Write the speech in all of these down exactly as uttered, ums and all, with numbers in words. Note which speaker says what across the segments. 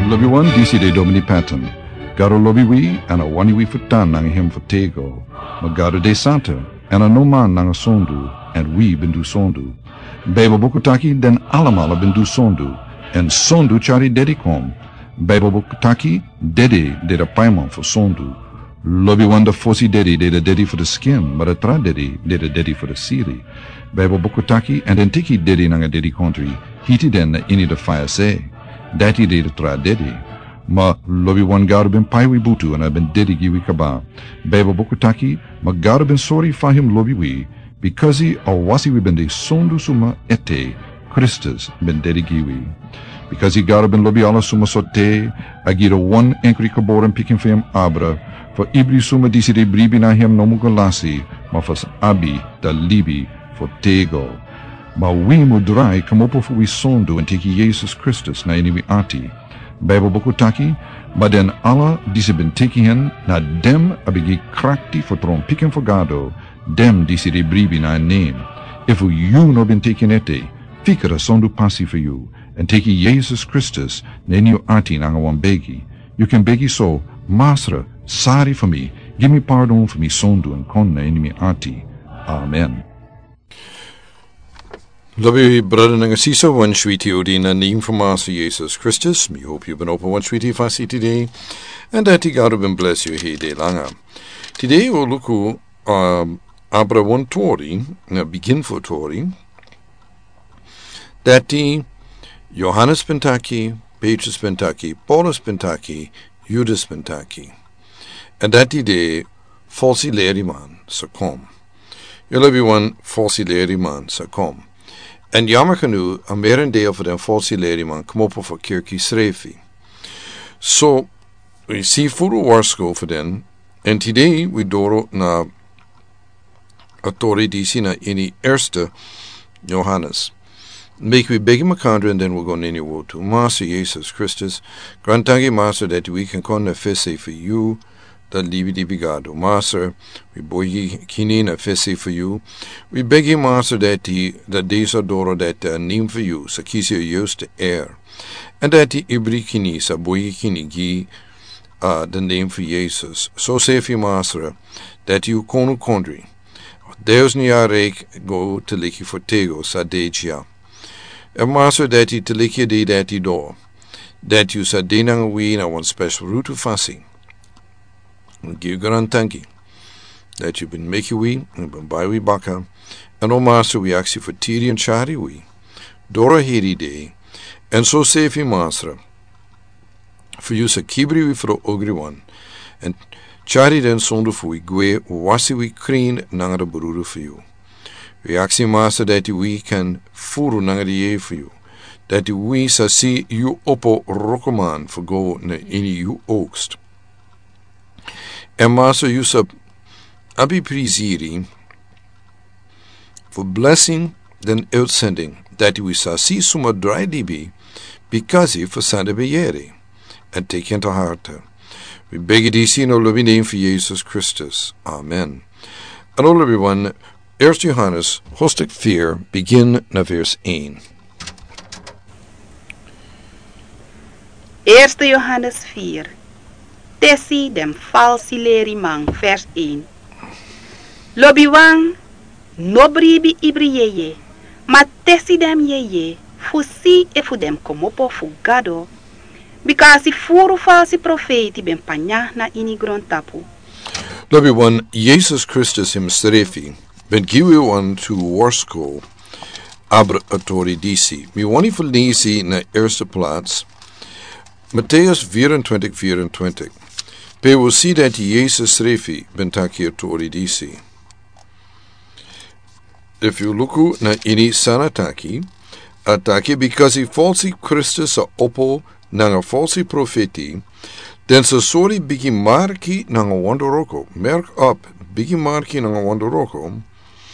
Speaker 1: Lobi wan disi de domini pattern. Garo lobi wi ana wani wi futan nang him fatego. Magaro de santa ana no man nang sondu and we bindu sondu. Bebo bokutaki den alamala bindu sondu and sondu chari dedikom. Bebo bokutaki dedi de the paimon for sondu. Lobi wanda fosi dedi de the dedi for the skin, but a tra dedi de the dedi for the siri. Bebo bokutaki and then tiki dedi nang a dedi country. Hiti den ini the fire say. Dati de the tra dedi. Ma lobi wan garu ben paiwi butu and I ben dedi giwi kaba. Bebo bokutaki ma garu ben sorry for him lobi wi because he or wasi we ben de sondu suma ete Christus ben dedi giwi. Because he garu ben lobi ala suma sote agira one enkri kaboren picking for him abra for ibri suma disi de bribi na him no mugalasi ma fas abi da libi for tego. Ma we mudrai kamopo fu we sondu and teki Jesus Christus na ini we ati. Bible bokutaki, ma den alla disi ben teki hen na dem abigi krakti for tron piken for gado, dem disi de bribi na name. If you no ben taken ete, fikara sondu pasi for you, and teki Jesus Christus na ini you ati na wan begi. You can begi so, Masra, sorry for me, give me pardon for me sondu and kon na ini me ati. Amen.
Speaker 2: Lobi brother nangasisa one sweetie odina name from Master Jesus Christus. Me hope you've been open one sweetie fasi today, and that he God have been bless you he de langa. Today we'll look at um, Abra one tori, uh, begin for tori. That the Johannes Pentaki, Petrus Pentaki, Paulus Pentaki, Judas Pentaki, and that the day falsi leriman sakom. You'll be one falsi leriman sakom. En jammer genoeg, een merendeel van de false leerman kom op voor kerkie schreefie. So, we see voor de waarschuw voor den, en today we door naar authority die zien naar in die eerste Johannes. Make we beg him a country and then we're going anywhere to Master Jesus Christus. Grant thank you, Master, that we can come and fesse for you. Dat lieve die begado. Master, we boy kini na fesse for you. We beg you, Master, that die, dat deze doro dat uh, neem for you, sa kies je juist de air. En dat die ibri kini, sa boy kini gi, uh, de name for Jesus. So say for you, Master, that you kono kondri. Deus ni a reik go te liki for tego, sa dejia. En Master, dat die te liki de dat die door. Dat you sa denang we na one special route to fasting. We give God thank you that you've been making we and been by we baka. And oh Master, we ask you for Tiri and Chari we. Dora heri day. And so save you, Master. For you sa kibri we for ogri one. And Chari den sondu for we gwe wasi we kreen nangara bururu for you. We ask you, Master, that we can furu nangara ye for you. That we sa see you opo rokoman for go na ini you oogst. En Master, you sub abi prisiri for blessing den uitsending that we sa see suma dry dibi because he for sande bejere and take into heart. We beg you this in all name for Jesus Christus. Amen. And all everyone, Eerst Johannes, hoofdstuk vier, begin na vers één.
Speaker 3: Eerste Johannes vier. Tessie dem falsi lerimang, vers één. Lobiwang, nobribi ibri yeye, ma tessie dem yeye, fusi e fu dem komopo fu gado, because furu falsi profeti ben panya na ini grontapu.
Speaker 2: Lobiwan, Jesus Christus himstrefi, ben giwe to warsko, abra autori disi. Mi wani verlezen na eerste plaats, Matthäus vierentwintig, vierentwintig. Pe will see that Jesus refi bentaki autori disi. If you look na ini sanataki, ataki because he falsi Christus a opo nanga falsi profeti, then sa sorry bigi marki nanga wandoroko. Merk up bigi marki nanga wandoroko.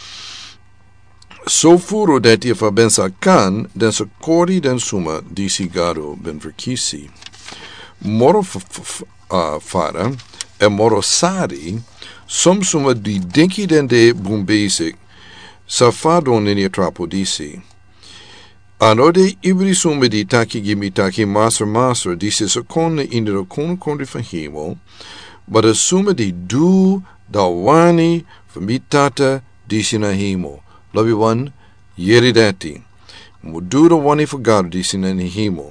Speaker 2: So furo dat je van bensa kan, den sa kori den suma disi gado ben verkisi. Moro uh, fara en moro sari, som suma di dinki den de boom basic, sa fado nini trapo disi. Anode ibri sume di taki gimi taki master master disi sakone indro kono kondi van hemel, maar de sume di du da wani van mitata disi na hemel. Lobby one, yeri dati. Mo du da wani van God disi na hemel.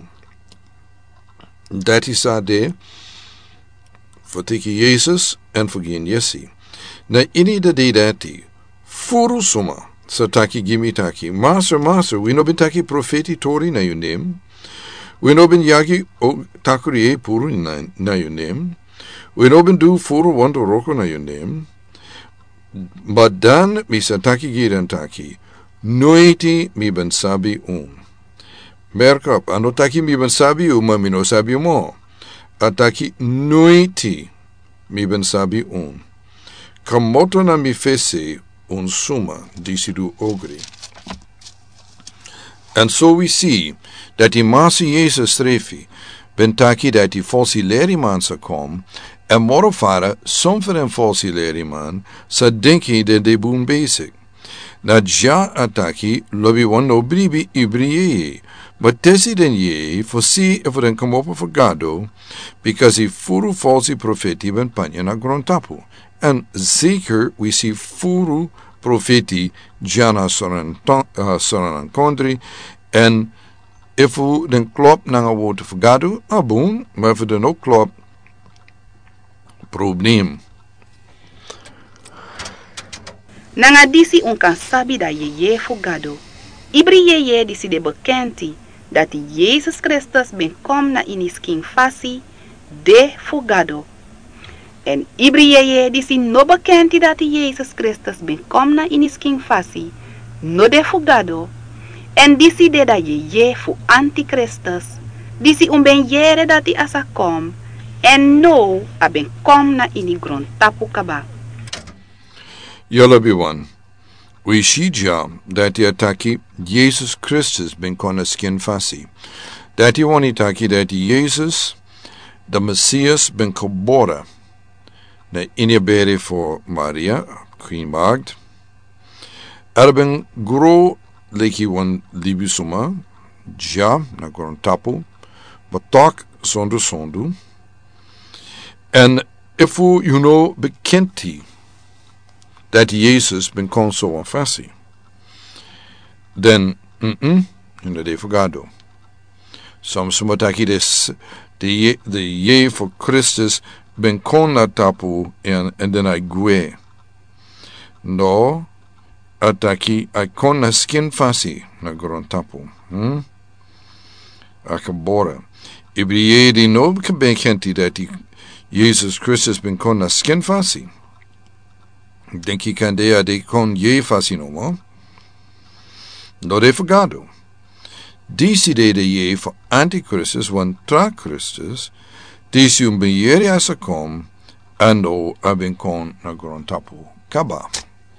Speaker 2: Dati sa de, voor tiki Jezus en voor geen Jessie. Na ini da de dati, furu suma. So taki gimi taki. Master, master, we no ben taki profeti tori na your name. We no ben yagi o takuri puru na, na your name. We no ben do furu wando roko na your name. But dan mi sa taki giran taki. Noiti mi ben sabi um. Merk up, ano taki mi ben sabi um, ma mi no sabi mo. Ataki noiti mi ben sabi um. Kamoto na mi fese un suma disidu ogri. And so we see that die masi Jezus strefi, bentaki dat die falsi leriman sa kom, en morofara som voor een falsi leriman sa denki de de boon basic. Na ja ataki lobi wan no bribi ibriye, but tesi den ye for si if den kom op voor gado, because he furu falsi profeti ben panya na grontapu. En zeker, we see furu profeti jana soran uh, kondri. En if u den klop nanga woord vergadu, abun, maar if u den ook klop, probleem.
Speaker 3: Nanga disi un kan sabi da ye ye fugado. Ibri ye ye disi de bekenti, dat Jezus Christus ben kom na inisking fasi, de fugado. En ibri ye ye disi no bekenti dat Jezus Christus ben kom na inisking fasi, no de fugado. En disi de da ye ye fu antichristus, disi un ben yere dat i asa kom, en no a ben kom na ini gron tapu kaba.
Speaker 2: Yalla one. We see ja dat die ataki Jezus Christus ben kon skin fasi. Dat die wani taki dat Jezus, de Messias ben geboren. Na inebere voor Maria, Queen Magd. Er ben gro leki wan libisuma, ja, na gron tapu, batak sondu sondu. En ifu you know bekenti dat Jezus ben kon so fasi. Den, mm-mm, in de vergado. Soms mataki des, de de je voor Christus ben kon na tapu en, en den I gue. No, ataki I kon na skin fasi na gron tapu. Hmm? Akabora. Ibrie di no bekenti dat die Jezus Christus ben kon na skin fasi. Denk je kan de de kon je fasi no mo? No de vergado. Disi de de je voor antichristus wan tra Christus, disi un ben yeri asa kom, ando a ben kon na gron tapu kaba.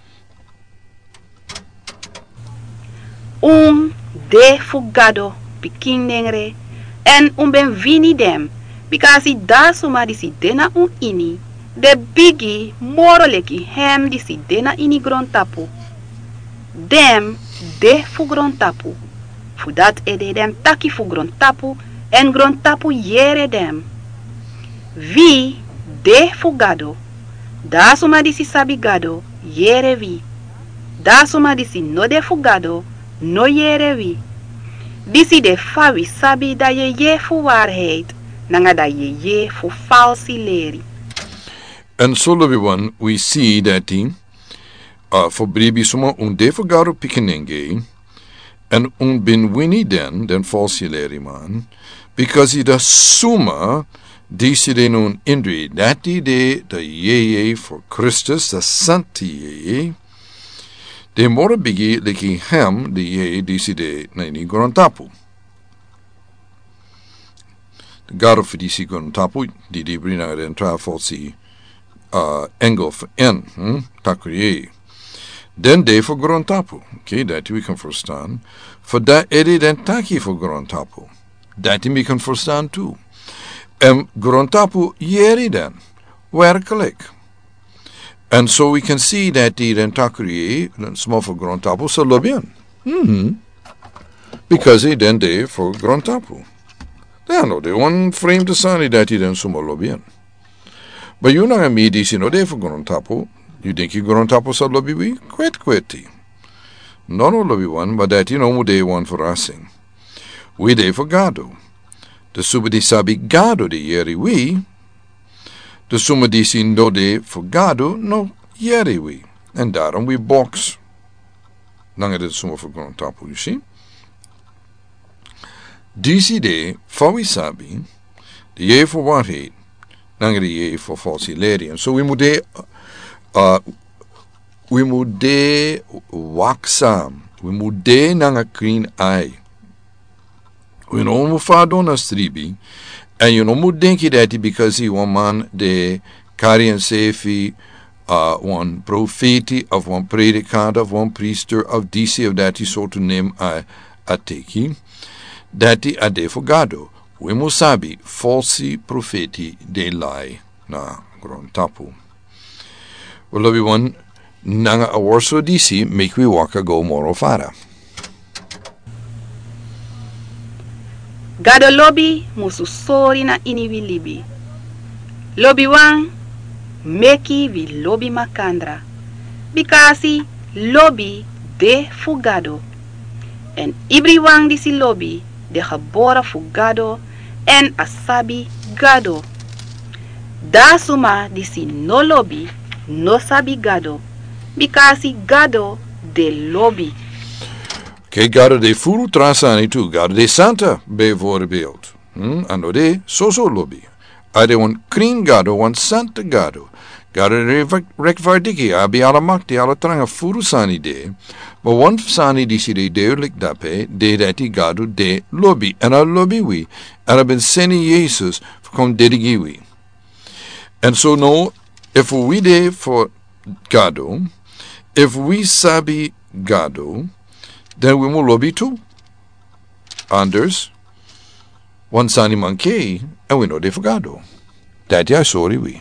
Speaker 3: Un de fugado pikin nengre, en un ben vini dem, because i da suma disi dena un ini, de bigi moro leki hem disi dena ini gron tapu. Dem de fu gron tapu. Fu dat ede dem taki fu gron tapu, en gron tapu yere dem. Vi de fu gado. Da suma disi sabi gado, yere vi. Da suma disi no de fu gado, no yere vi. Disi de fawi sabi da ye ye fu waarheid, nanga da ye ye fu falsi leri.
Speaker 2: And so, everyone, we see that he, uh, for bribi suma un de vergado pikenenge, and un bin winnie den, den falsi leri man, because he da suma, disi de nun indri, dati de da ye ye for Christus, da santi ye, de mora bigi leki hem, de ye disi de na ni grontapu. De garo for disi grontapu, di de brina den tra falsi, Uh, engel voor en, hm? Takriye. Den de voor grontapu. Okay, dat we kan verstaan. Voor dat ede den taki voor grontapu. Dat we kan verstaan toe. En grontapu jeri den. Werkelijk. And so we can see that die den takriye, den small voor grontapu, sa lobien. Mm-hmm. because he den de for Grontapu. They no de one frame to sani that he den sumo lobian. But you know me disi no de for Grontapu. You think you Grontapu sa lobi we? Quet queti. No no lobi one, but that you know mu de one for asing. We de for gado. De subidi sabi gado de yeri we. De suma disi no de for gado no yeri we. And daarom we box. Nanga de suma for Grontapu, you see? Disi de for we sabi. De ye for waarheid. Nanga de ye for falsileri. And so we moet de uh, we moet de waksam. We moet de nanga green eye. We no mu fado na stribi. And you no moet denki dat because he one man de kari en sefi uh, one profeti of one predikant of one priester of disi of dat so to name a ateki. Dati adefogado. We moet sabi falsi profeti de lai na Grontapu. Well, love you one. Nanga awarso disi make we waka go moro fara.
Speaker 3: Gado lobi musu sori na iniwi libi. Lobi wang meki vi lobi makandra. Bikasi lobi de fugado. En ibri wang disi lobi de geboren fugado en asabi gado. Da suma disi no lobi no sabi gado. Bikasi gado de lobi.
Speaker 2: Kijk, gado de furu trasani tu, gado de santa bijvoorbeeld. Hmm? Ano de soso lobi. Ade one kring gado, one santa gado. Gado de rekvardiki, abi alamakti alatranga furu sani de. Maar one sani disi de duidelijk dape, de dati gado de lobi. En a lobi wi. En a ben seni Jesus, kom dedigi wi. And so no, if we de for gado, if we sabi gado, then we will lobby too. Anders, one sani manke, and we know de for gado. That ya sorry we.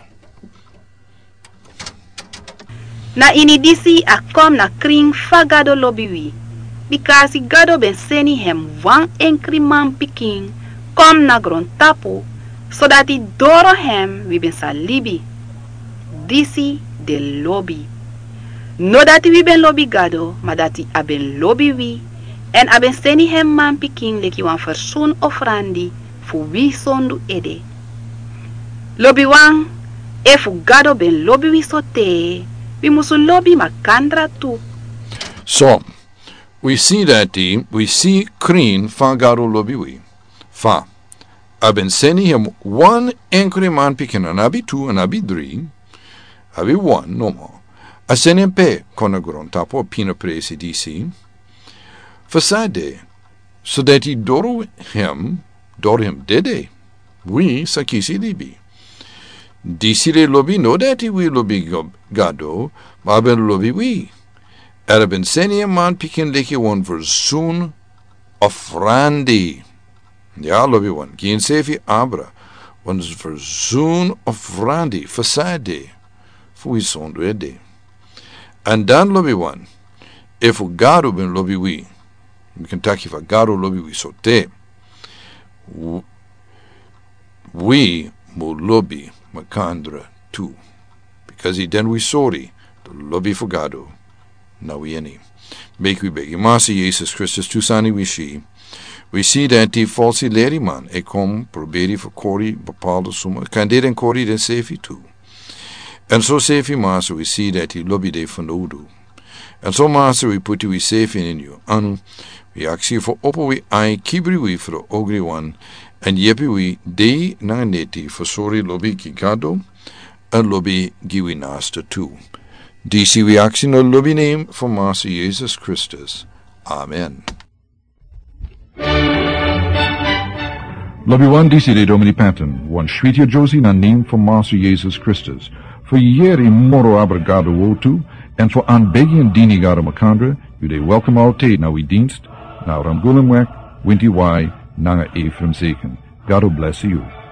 Speaker 3: Na inidisi a kom na kring fa gado lobby wi. Because gado ben seni hem wan enkri man piking, kom na Grontapu, so that i doro hem we ben salibi. Disi de lobby. No dati we ben lobby gado, ma dati a ben lobby wi, en a ben seni hem man piking leki wan versoen ofrandi, fu wi sondu ede. Lobby wang, e fu gado ben lobby wi sote, we musu lobby makandra tu.
Speaker 2: So, we see that the, we see Kreen fa gado lobby wi. Fa. A ben seni hem one enkri man piking, an abi two, an abi three, abi one, no more. A senempe kona Grontapu pina presi disi. Fasade, so that he doro him, doro him dede. We sakisi libi. Disi de lobi no dati we lobi gado, ma ben lobi we. Era ben seni man pikin leki one versoen ofrandi. Ja, lobi one. Geen sefi abra. One versoen ofrandi. Fasade. Fui sondo ede. And dan lobby one, if gado ben lobby we, we can take if a gado lobby we sote, we mo lobby makandra too, because he then we sorry the lobby for gado, now we any. Make we beg Masi Jesus Christus tu sani we see, we see that die falsi leri man, e kom proberi for kori bepaalde summa, kan dit en kori den sefi too. And so sefi master we see that he lobby de fanodu. And so master we put we safe in you. Anu we aksi for oppo we ai kibri we for ogri one and yepi we de naneti for sorry lobby kigado and lobby giwi nasta too. D C we aksi no lobby name for Master Jesus Christus. Amen.
Speaker 1: Lobby one D C de Domini Paten, one Schwitja Josie na name for Master Jesus Christus. For jeri moro abrigado wotu, en voor aanbegi en dini gado makandra, u de welcome altijd na uw dienst, na Ramgulimwek, Winti Y, Nanga Ephraim Zeken. God bless you.